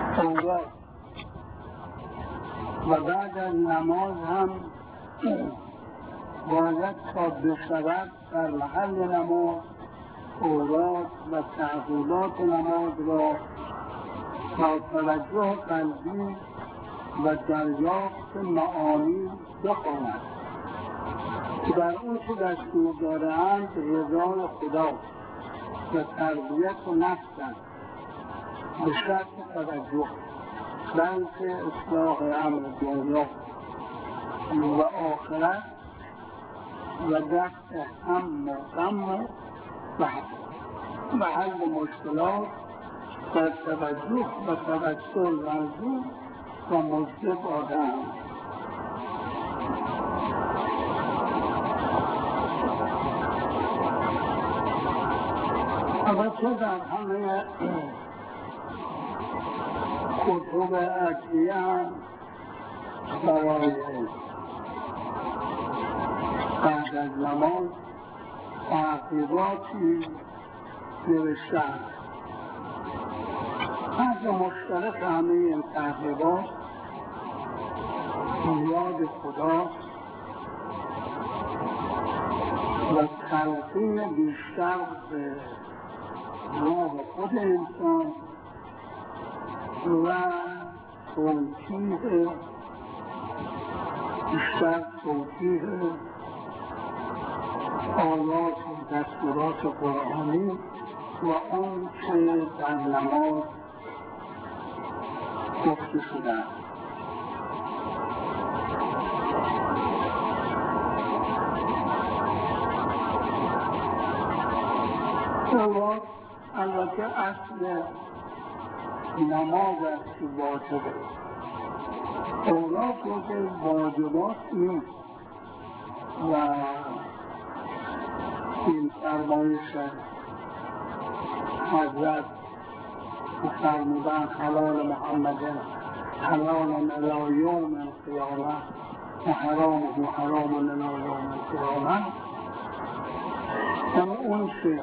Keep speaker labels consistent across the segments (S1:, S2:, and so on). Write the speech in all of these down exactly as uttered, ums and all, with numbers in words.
S1: اوراد و بعد از نماز هم باید تا بشود در محل نماز اوراد و تعقیبات نماز را با توجه قلبی و دریافت معانی بخواند که در اون چه دستور دارند رضای خدا و تربیت نفس است به شرط توجه بلکه اصلاح امر دنیا و آخرت و دفع هم و غم و محل مشکلات در توجه و توسل منظور و مجد آدم. البته در همه کتب ادعیه هم برای بعد از نماز تعقیباتی نوشته‌اند. حد مشترک همه این تعقیبات یاد خدا و تلقین بیشتر به روح خود انسان و توجیه بیشتر توجیه آیات و دستورات قرآنی و آن که در نماز گفته شده است. اولاد البته اصل نماز است که واجبه. اولاد که واجبات نیست و این فرمایش حضرت فرمودن حلال محمد حلال الی یوم القیامه و حرام و حرام الی یوم القیامه، یعنی اون که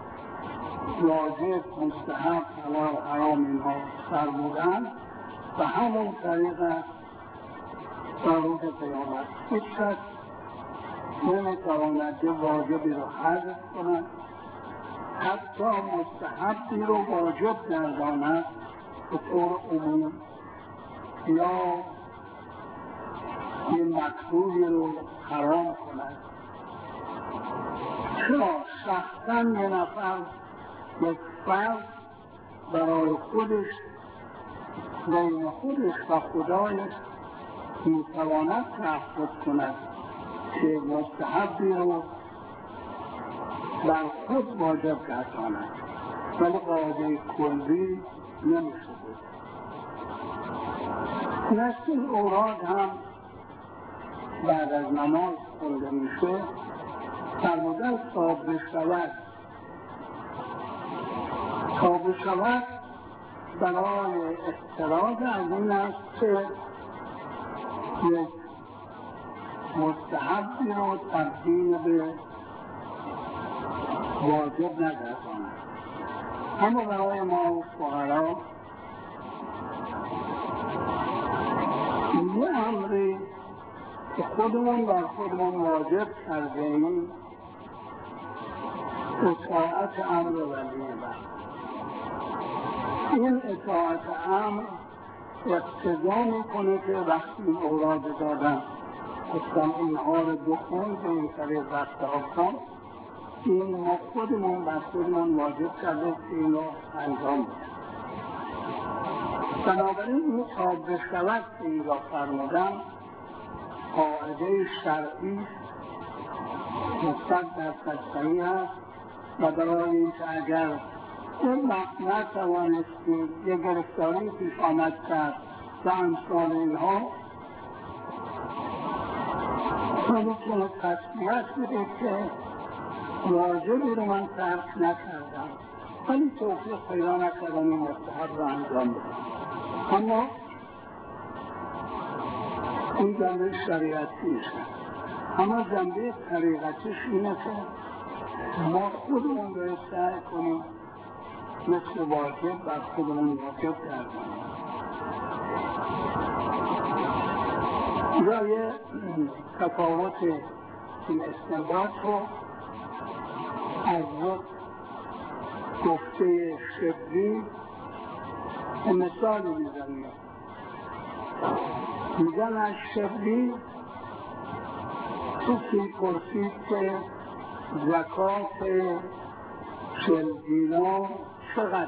S1: واجب مستحب حلال حرام اینها فرمودن و همون طریقه در روز قیامت هیچ کس نمیتواند که واجبی رو حذف کند، حتی مستحبی رو واجب گرداند به طور عموم یا یه مکروهی رو حرام کند. چرا شخصا یه نفر یک فرد برای خودش بین خودش و خدایش میتواند تعهد کند که مستحبی رو بر خود واجب گرداند، ولی قاعده کلی نمیشه بود. نصف اوراد هم بعد از نماز خونده میشه فرمودن تا بشود. تا بشود برای احتراز از این است که یک مستحبی رو تبدیل به واجب نگرداند. اما برای ما فقرا یه امری که خودمون بر خودمون واجب کرده ایم اطاعت امر ولی امر. این اطاعت امر اقتضا میکنه که وقتی این اوراد دادن گفتم اینها رو بخون به این طریق وقت آفتان، این ما خودمون بر خودمون واجب کرده که این رو انجام بده. بنابراین این تا بشود که این را فرمودن قاعده شرعی مستد در تشریع هست و برای این که اگر این وقت نتوانستید یه گرفتاری پیش آمد کرد و امثال اینها خودتون تسلیت بده که واجبی رو من ترک نکردم ولی توفیق پیدا نکردم این مستحب رو انجام بدم. اما این جنبه شریعتیش اما جنبه طریقتیش اینه که ما خودمون رو سعی کنیم مثل واجب بر خودمون واجب کردیم. جای تفاوت این استنباط رو از گفته شبلی به مثال میزنیم. میگن از شبلی کسی پرسید که زکات چل دینار چقدره؟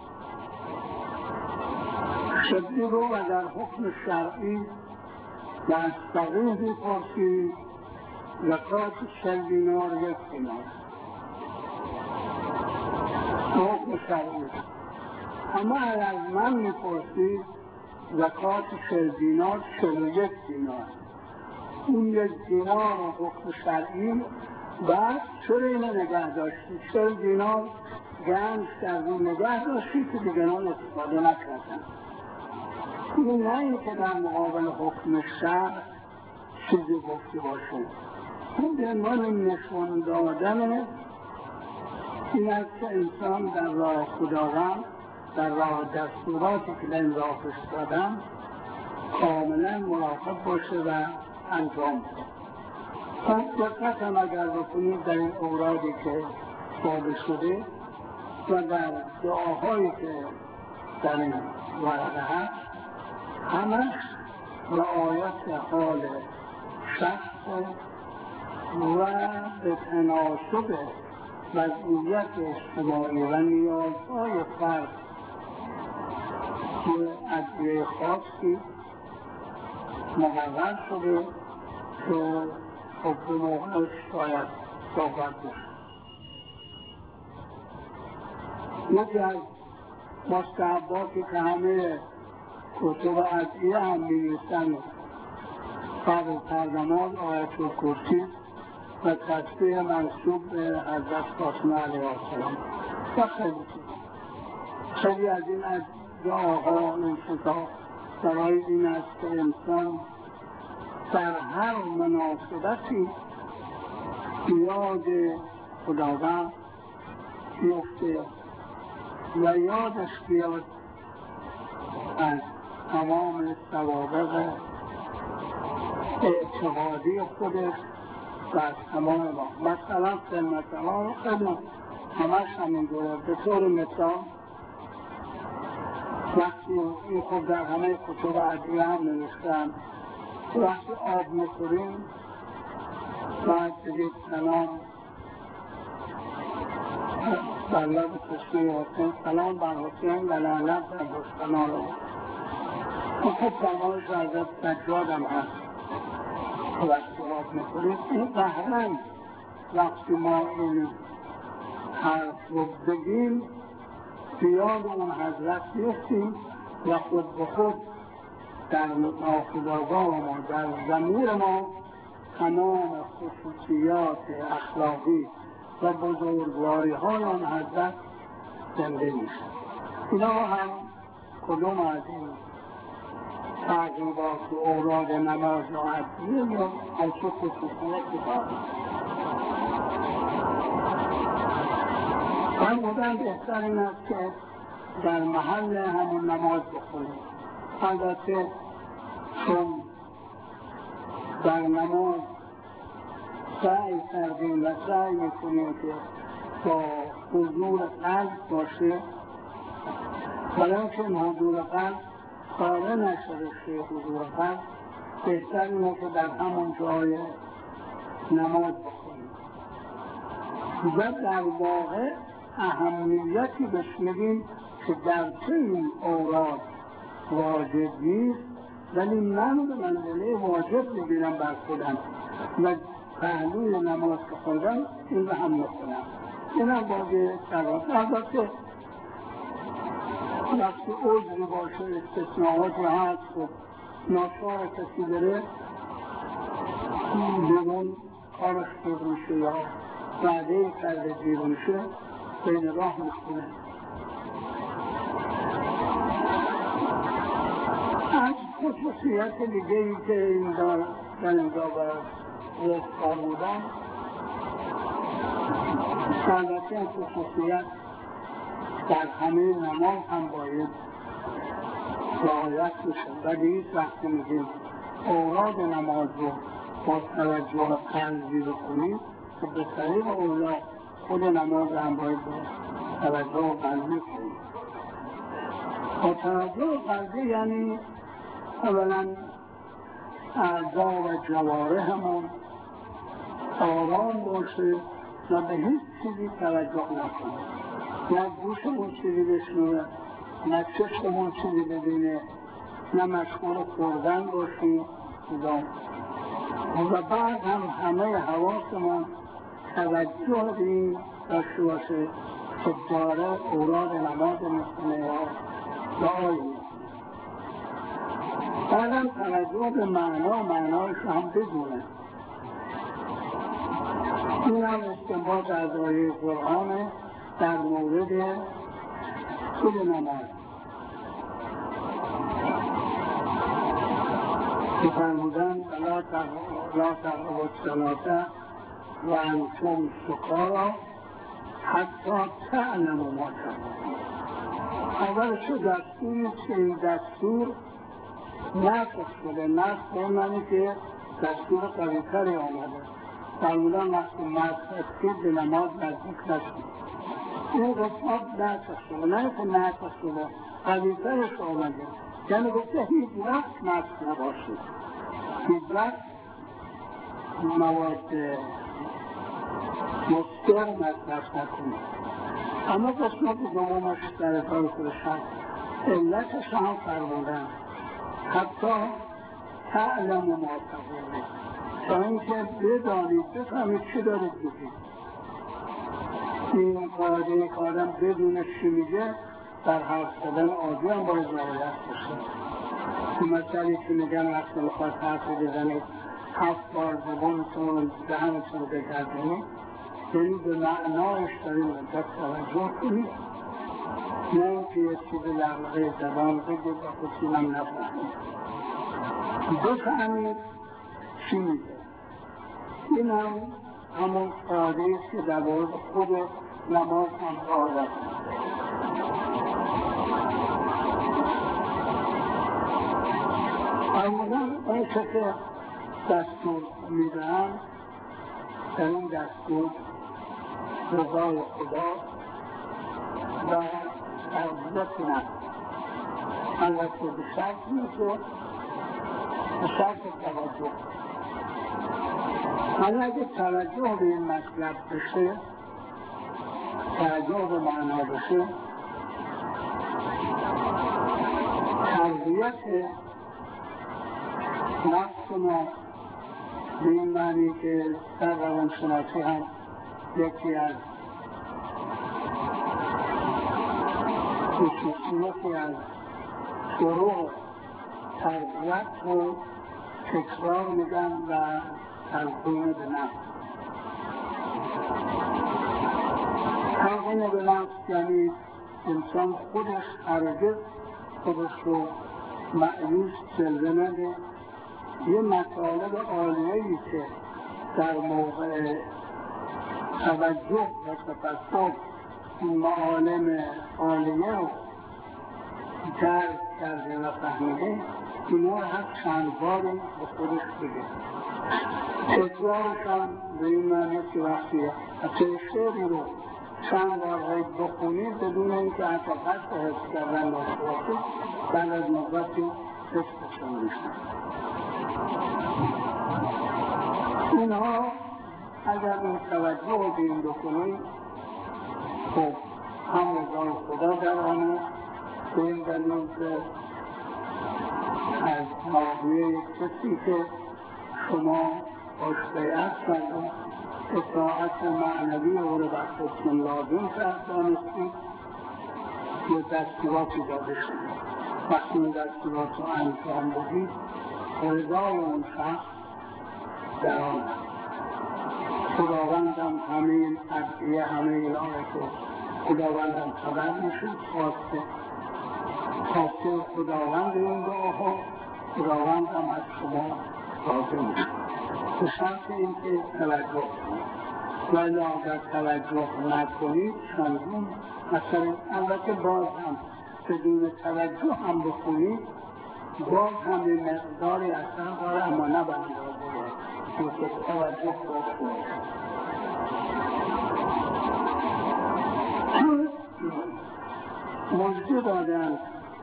S1: شبلی رو و در حکم شرعی در صغیری پرسید زکات چل دینار یک دینار حکم شرعی. اما از من میپرسید زکات چل دینار چل و یک دینار، اون یک دینار حکم شرعی بعد چرا اینو نگه داشتی؟ چل دینار گنج کردی نگه داشتی که دیگران استفاده نکردن. این نه این که در مقابل حکم شرع چیزی گفته باشه، این به عنوان نشون دادن این است که انسان در راه خداوند، در راه دستوراتی که در راه فرستادن کاملا مراقب باشه و انجام بده. پس دقت هم اگر بکنید در این اورادی که صادر شده و در دعاهایی که در این ورقه هست همش رعایت حال شخص و به تناسب وضعیت اجتماعی و نیازهای فرد که ادعیه خاصی مقرر شده که خب به موقعش باید صحبت بشه. یکی از مستحباتی که همه کتب ادعیه هم می‌نویسن قبل ترجمات آیت الکرسی و تسبیح منسوب به حضرت فاطمه علیه السلام و خیلی خیلی از این از دعاها این چیزها برای این است که انسان در هر مناسبتی یاد خداوند بیفته و یادش بیاد از تمام سوابق اعتقادی خودش و از تمام ما. مثلا خدمت ها خیلی همش همین دوره. به طور مثال وقتی این خود در همه کتب ادعیه هم نوشتن وقتی آب میخوریم باید بگید سلام بر لب کشتی حسین، سلام بر حسین و لعنت بر دشمنان او. خب فرمایش حضرت سجاد هم هست وقتی آب میخوریم. این قهرن وقتی ما این حرف رو بگیم بیاد اون حضرت بیفتیم و خود به خود در ناخودآگاه ما، در ضمیر ما تمام خصوصیات اخلاقی و بزرگواری های آن حضرت زنده میشه. اینا هم کدوم از این تغییرات و اوراد نماز و ادعیه یا از چه خصوصیت دارد. من بودم بهتر این است که در محل همون نماز بخونیم. البته چون در نماز سعی کردیم و سعی میکنیم که با حضور قلب باشه، ولی چون حضور قلب کاره نشده شه حضور قلب، بهتر اینه که در همون جای نماز بخونیم و در واقع اهمیتی بشنویم که در چه این اوراد واجب نیست ولی من به منزله واجب بگیرم بر خودم و پهلوی نماز که خوندم این رو هم میکنم. این هم باید سواد. البته وقتی عذری باشه استثناءات رو هست خب ناچار کسی بره بیرون کارش شد میشه یا وعده کرده بیرون شه بین راه میخونه. از خصوصیت دیگه ای که این دار در اینجا باید رستا بودن البته این خصوصیت در همه نماز هم باید رعایت بشه. ولی هیچ وقت میگیم اوراد نماز رو با توجه قلبی بکنیم که به طریق اولا خود نماز هم باید با توجه قلبی کنیم. با توجه قلبی یعنی اولا اعضا و جوارحمون آرام باشه و به هیچ چیزی توجه نکنه، نه گوشمون چیزی بشنوه، نه چشممون چیزی ببینه، نه مشغول خوردن باشیم و بعد هم همه حواسمون توجه به این داشته باشه که داره اوراد نماز میکنه یا دعایی میکنه. بعد هم توجه به معنا معنایش هم بدونه. این هم استنباط از آیه قرآن در مورد خود نماز که فرمودن لا تقربوا الصلاة و انتم سکارى حتی تعلموا ما تقولون. اول چه دستوری که این دستور نسخ شده، نسخ به معنی که دستور قوی‌تری آمده. فرمودن وقتی نسخ شد به نماز نزدیک نشد. این قسمت نسخ شده، نه که نسخ شده قوی‌ترش آمده، یعنی گفته هیچ وقت نسخ نباشد، هیچ وقت مواد مستر مصرف نکنید. اما قسمت دومش در اداره خودشان علتش هم فرمودن حتی تعلم ما تقولون، تا اینکه بدانید بفهمید چی دارید بگید. این قاعده که آدم بدون چی میگه در حرف زدن عادی هم باید رعایت بشه. این مسئله که میگن وقتی میخواد حرف بزنید هفت بار زبانتون دهنتون بگردونید، یعنی به معنایش داریم مدت توجه کنید، نه اینکه یه چیز لغوه زبان بگید و کسی هم نفهمید. بفهمید چی میگه. این هم همون قاعده است که در مورد خود نماز هم رعایت میشه. فرمودن آنچه که دستور میدن در این دستور رضای خدا و تربیت نفس، البته به شرط میشه، به شرط توجه. حالا اگه توجه به این مطلب بشه، توجه به معنا بشه، تربیت نفس ما به این معنی که در روانشناسی هم یکی از یکی از شروع تربیت رو تکرار میگن و تلقین به نفس. تلقین به نفس یعنی انسان خودش هرگز خودش رو مأیوس جلوه نده. یه مطالب عالیه‌ای که در موقع توجه و تفکر این معالم عالیه رو درک کرده و فهمیده، اینا رو هر چند باری به خودش بگه. تکرارشان به این معنی که وقتی حتی شعری رو چند بار باید بخونید بدون اینکه حتی قصد حفظ کردن داشته باشید، بعد از مدتی حفظشان میشن. اینها اگر این توجه به این بکنید خب هم رضای خدا در آنه، به این دلیل که از ماضیه کسی که شما باش بیعت کردید اطاعت معنوی او رو بر خودتون لازم دانستید، یه دستوراتی داده شدید. وقتی این دستورات رو انجام بدید رضای اون شخص در آن خداوند هم همه این ادعیه همه این آنه که خداوند هم خبر میشید خواسته خواسته خداوند این دعاها، خداوند هم از شما راضی میشید به شرط این که توجه کنید. ولی اگر توجه نکنید چندین مثلا البته باز هم بدون توجه هم بخونید باز هم به مقداری اثر داره، اما نه به اندازه که توجه باشه. موضوع دادن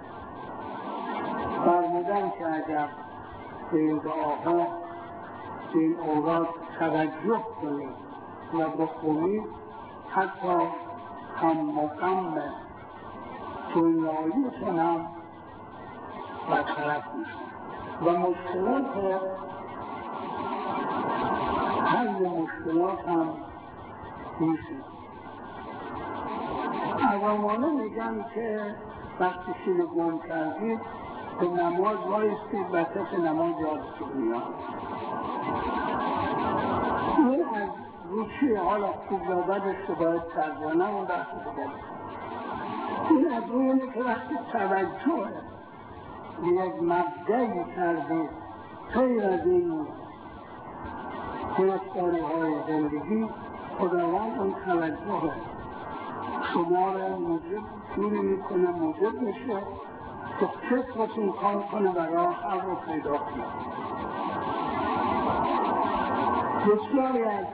S1: فرمودن که اگر به این دعاها به این اوراد توجه کنید و بخونید حتی هم مقام دنیاییتون هم برطرف میشه و مشکلات حل مشکلات هم میشه. عوامانه میگن که وقتی شیر گم کردید به نماز وایستید وسط نماز یادتون میاد. این از روچی حالا خوب و بدش که باید سرزانه اون بحث بگم. این از روی اینه که وقتی توجه به یک مبدعی کردید غیر از این گرفتاری های زندگی، خداوند اون توجه شما را موجب جوری میکنه، موجب میشه که فکرتون کار کنه و راه حل رو پیدا کنه. بسیاری از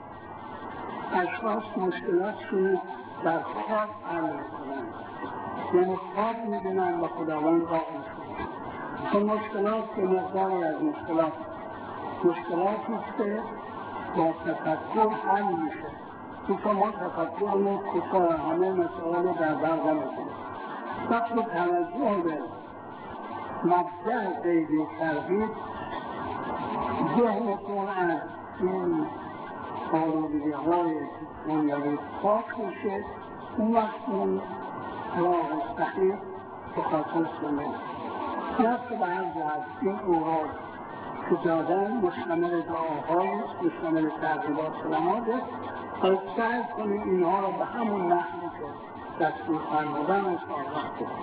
S1: اشخاص مشکلاتشون در خواب حل میکنن، یعنی خواب میبینن و خداوند راه میکنه. این مشکلات که مقداری از مشکلات مشکلاتی که با تفکر حل میشه، که ما تفکر نیست که همه مسائل در برگم میکنه. وقتی توجه به مبدع پیدا کردید، ذهنتون از این آلودگی‌های دنیوی پاک میشه، اون وقت اون راه صحیح به خاطرتون میاد. نفس به هر جهت این اوراد که دادن مشتمل دعاهایی، مشتمل ترغیبات نمازه، باید سعی کنیم اینها را به همون نحوی که دستور فرمودن انشاءالله